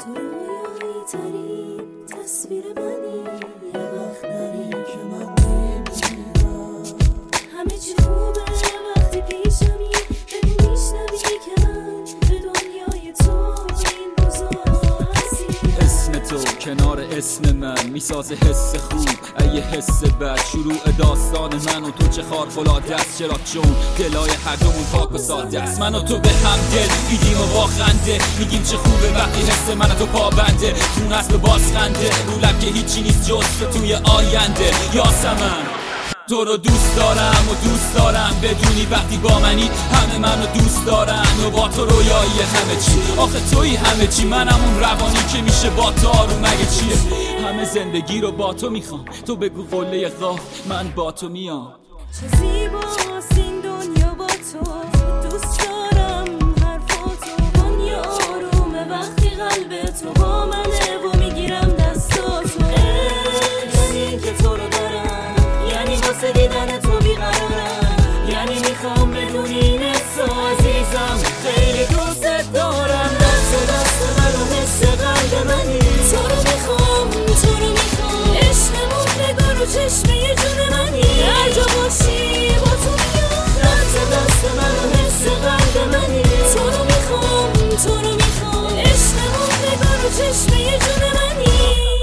تو رویایی ترین تصویر منی، یه وقت نری که من نمیرم. همه چی خوبه وقتی پیشمی، بگو میشنوی که من به دنیای تو این روزا هستی. اسم تو کنار اسم من میسازه حس خوب، یه حس بد شروع داستان من و تو چه خارق‌العاده است. چرا چون دلای هر دومون پاک و ساده است. من و تو به هم دل میدیم و با خنده میگیم چه خوبه وقتی حس من و تو پابنده. خون است و باز خنده رو لب که هیچی نیست جز توی آینده. یاسمن تو رو دوست دارم و دوست دارم بدونی وقتی با منی همه منو دوست دارن و با تو رویایی همه چی. آخه تویی همه چی، منم اون روانی که میشه با تو آروم. مگه چیه همه زندگی رو با تو میخوام، تو بگو قله قاف من با تو میام. چه زیباست این دنیا با تو، دوست دارم حرفاتو. دنیا آرومه وقتی قلب تو با منه و میگیرم دستاتو. یعنی که تو رو دارم، یعنی واسه دیدن تو بیقرارم، یعنی میخوام بدونی این احساس عزیزم خیلی دوست دارم. دست منو حس قلب منی، تو رو میخوام تو رو میخوام. عشقمون نگاه رو چشمه جون منی، هر جا باشی با تو میام. دست منو حس قلب منی، تو رو میخوام تو رو میخوام. عشقمون نگاه رو چشمه جون منی.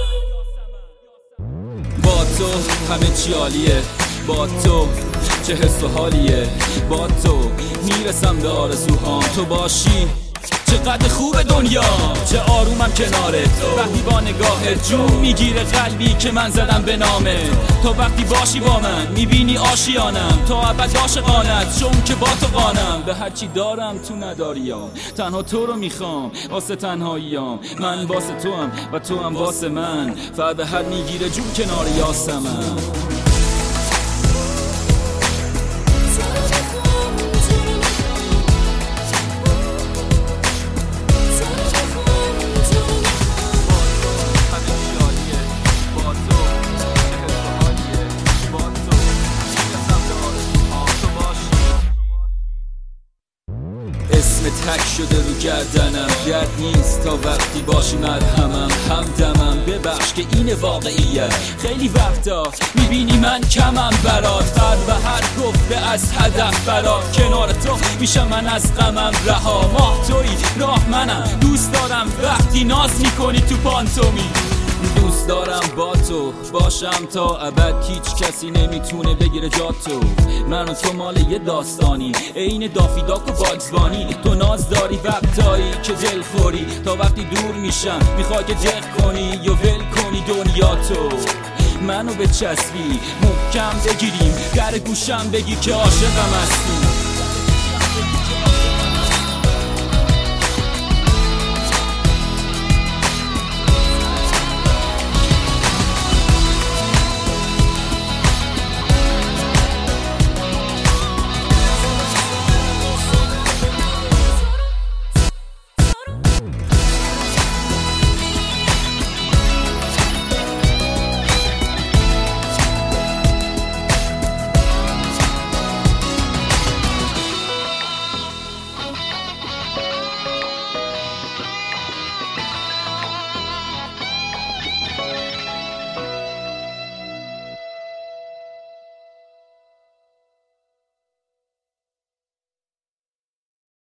با تو همه چی عالیه، با تو چه حس و حالیه، با تو میرسم به آرزوهام. تو باشی چقدر خوب دنیا، چه آرومم کنارت وقتی با نگاهت جون میگیره قلبی که من زدم به نامه. تو وقتی باشی با من میبینی آشیانم، تا ابد عاشقانت چون که با تو قانم. به هرچی دارم تو نداریم، تنها تو رو میخوام واسه تنهاییام. من واسه تو هم و تو هم واسه من، فرد حد میگیره جون کنار یاسمن. اسم تک شده رو گردنم، گرد نیست تا وقتی باشی مرهمم. همدمم ببخش که این واقعیه، خیلی وقتا میبینی من کمم برات. فرد و هر گفته از هدف برات، کنار تو میشم من از غمم رها. ماه توی راه منم، دوست دارم وقتی ناز میکنی تو پانتومی. دوست دارم با تو باشم تا ابد، هیچ کسی نمیتونه بگیره جاتو. من و تو مال یه داستانی، عین دافی داک و باگزبانی. تو ناز داری وقتایی که دل خوری، تا وقتی دور میشم میخوای که دق کنی یا ول کنی دنیا تو. منو به چسبی محکم بگیریم، در گوشم بگی که عاشقم هستی.